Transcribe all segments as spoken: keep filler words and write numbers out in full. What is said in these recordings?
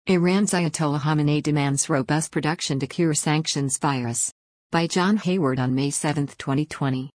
Iran's Ayatollah Khamenei demands robust production to cure sanctions virus. By John Hayward on May seventh, twenty twenty.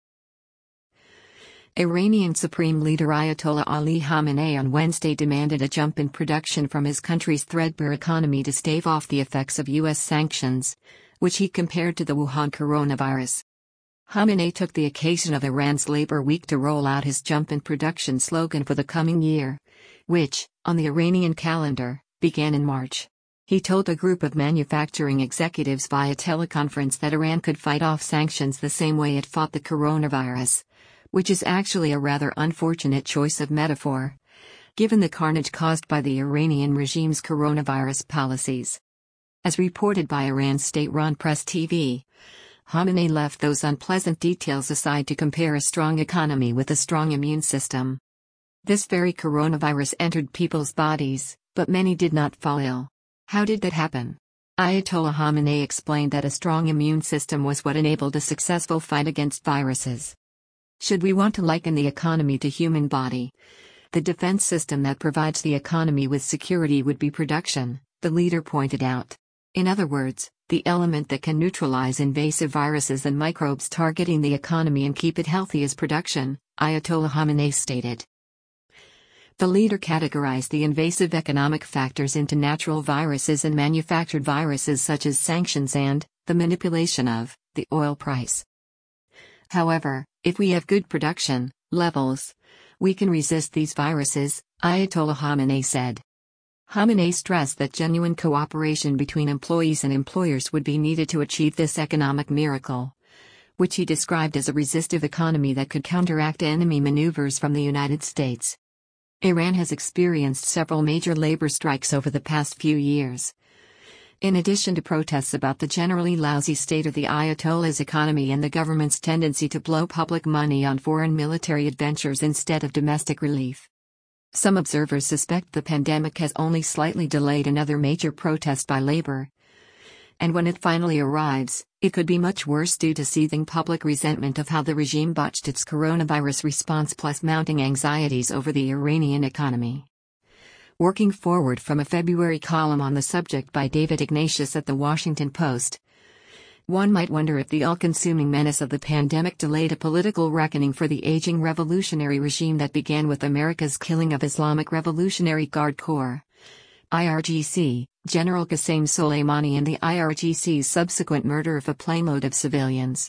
Iranian Supreme Leader Ayatollah Ali Khamenei on Wednesday demanded a jump in production from his country's threadbare economy to stave off the effects of U S sanctions, which he compared to the Wuhan coronavirus. Khamenei took the occasion of Iran's Labor Week to roll out his jump in production slogan for the coming year, which, on the Iranian calendar, began in March. He told a group of manufacturing executives via teleconference that Iran could fight off sanctions the same way it fought the coronavirus, which is actually a rather unfortunate choice of metaphor, given the carnage caused by the Iranian regime's coronavirus policies. As reported by Iran's state-run Press T V, Khamenei left those unpleasant details aside to compare a strong economy with a strong immune system. This very coronavirus entered people's bodies, but many did not fall ill. How did that happen? Ayatollah Khamenei explained that a strong immune system was what enabled a successful fight against viruses. Should we want to liken the economy to human body, the defense system that provides the economy with security would be production, the leader pointed out. In other words, the element that can neutralize invasive viruses and microbes targeting the economy and keep it healthy is production, Ayatollah Khamenei stated. The leader categorized the invasive economic factors into natural viruses and manufactured viruses such as sanctions and the manipulation of the oil price. However, if we have good production levels, we can resist these viruses, Ayatollah Khamenei said. Khamenei stressed that genuine cooperation between employees and employers would be needed to achieve this economic miracle, which he described as a resistive economy that could counteract enemy maneuvers from the United States. Iran has experienced several major labor strikes over the past few years. In addition to protests about the generally lousy state of the Ayatollah's economy and the government's tendency to blow public money on foreign military adventures instead of domestic relief. Some observers suspect the pandemic has only slightly delayed another major protest by labor. And when it finally arrives, it could be much worse due to seething public resentment of how the regime botched its coronavirus response plus mounting anxieties over the Iranian economy. Working forward from a February column on the subject by David Ignatius at The Washington Post, one might wonder if the all-consuming menace of the pandemic delayed a political reckoning for the aging revolutionary regime that began with America's killing of Islamic Revolutionary Guard Corps I R G C, General Qasem Soleimani and the I R G C's subsequent murder of a planeload of civilians.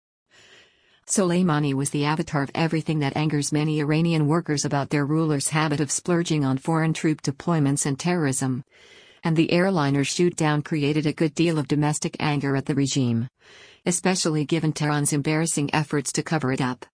Soleimani was the avatar of everything that angers many Iranian workers about their ruler's habit of splurging on foreign troop deployments and terrorism, and the airliner shoot-down created a good deal of domestic anger at the regime, especially given Tehran's embarrassing efforts to cover it up.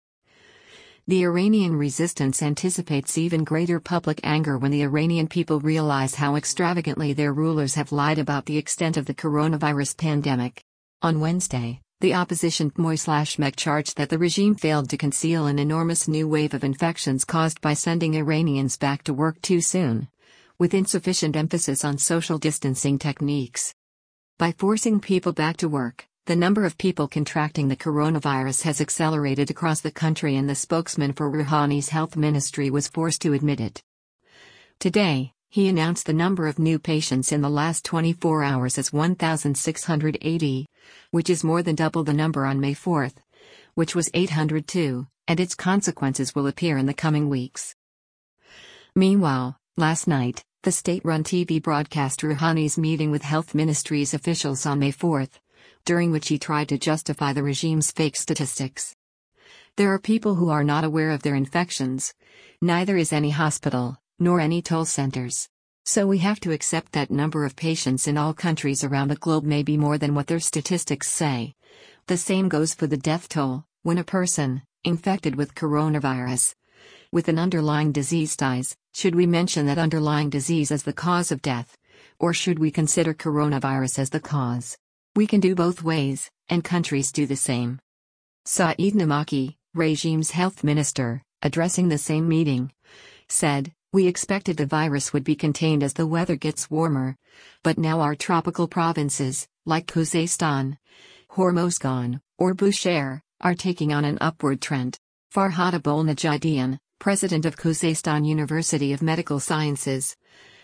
The Iranian resistance anticipates even greater public anger when the Iranian people realize how extravagantly their rulers have lied about the extent of the coronavirus pandemic. On Wednesday, the opposition P M O I/M E K charged that the regime failed to conceal an enormous new wave of infections caused by sending Iranians back to work too soon, with insufficient emphasis on social distancing techniques. By forcing people back to work, the number of people contracting the coronavirus has accelerated across the country, and the spokesman for Rouhani's health ministry was forced to admit it. Today, he announced the number of new patients in the last twenty-four hours as one thousand six hundred eighty, which is more than double the number on May fourth, which was eight hundred two, and its consequences will appear in the coming weeks. Meanwhile, last night, the state-run T V broadcast Rouhani's meeting with health ministry's officials on May fourth, during which he tried to justify the regime's fake statistics. There are people who are not aware of their infections, neither is any hospital, nor any toll centers. So we have to accept that number of patients in all countries around the globe may be more than what their statistics say. The same goes for the death toll. When a person, infected with coronavirus, with an underlying disease dies, should we mention that underlying disease as the cause of death? Or should we consider coronavirus as the cause? We can do both ways, and countries do the same. Saeed Namaki, regime's health minister, addressing the same meeting, said, "We expected the virus would be contained as the weather gets warmer, but now our tropical provinces, like Khuzestan, Hormozgan, or Bushehr, are taking on an upward trend." Farhad Abolnajadian, president of Khuzestan University of Medical Sciences,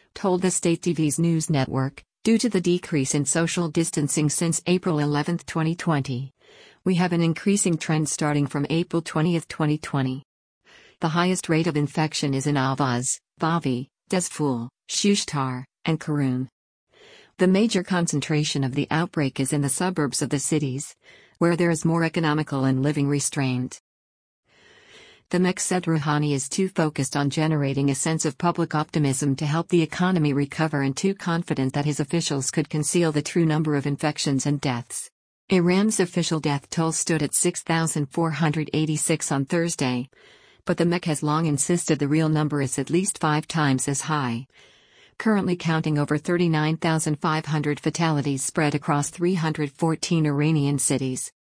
told the state T V's news network, due to the decrease in social distancing since April eleventh, twenty twenty. We have an increasing trend starting from April twentieth, twenty twenty. The highest rate of infection is in Ahvaz, Vavi, Dezful, Shushtar, and Karun. The major concentration of the outbreak is in the suburbs of the cities, where there is more economical and living restraint. The M E C said Rouhani is too focused on generating a sense of public optimism to help the economy recover and too confident that his officials could conceal the true number of infections and deaths. Iran's official death toll stood at six thousand four hundred eighty-six on Thursday, but the M E C has long insisted the real number is at least five times as high, currently counting over thirty-nine thousand five hundred fatalities spread across three hundred fourteen Iranian cities.